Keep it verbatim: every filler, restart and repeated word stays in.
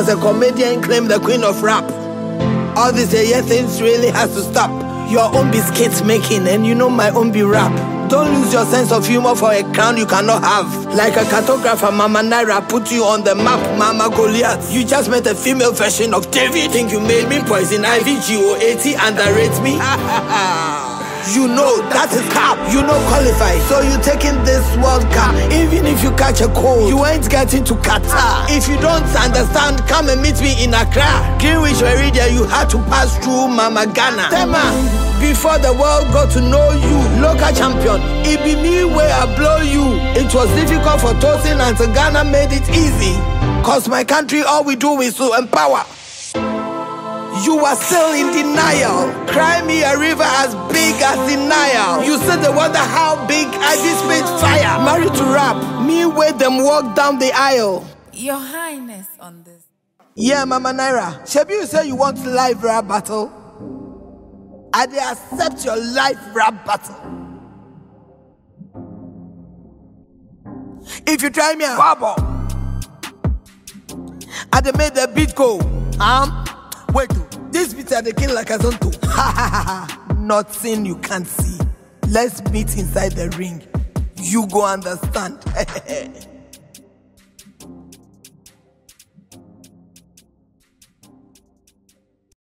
as a comedian claim the queen of rap. All these yeah things really has to stop. Your own biscuit making and you know my own be rap. Don't lose your sense of humor for a crown you cannot have. Like a cartographer, Mama Naira put you on the map, Mama Goliath. You just met a female version of David. Think you made me poison ivy, G O eighty, underrate me? You know that is cap, you know qualify. So you taking this World Cup. Even if you catch a cold, you ain't getting to Qatar. If you don't understand, come and meet me in Accra. Greenwich Meridian, you had to pass through Mama Ghana. Tema, before the world got to know you, local champion, it be me where I blow you. It was difficult for Tosin and Ghana made it easy. Cause my country all we do is to empower. You are still in denial. Cry me a river as big as the Nile. You said they wonder how big I spit fire. Married to rap, me where them walk down the aisle. Your Highness on this. Yeah, Mama Naira. Shebi, you say you want live rap battle? I dey accept your live rap battle. If you try me a bubble, I dey make the beat go. Um, wait, this beat I dey kill like a zonto. Ha ha ha ha. Nothing you can't see. Let's meet inside the ring. You go understand.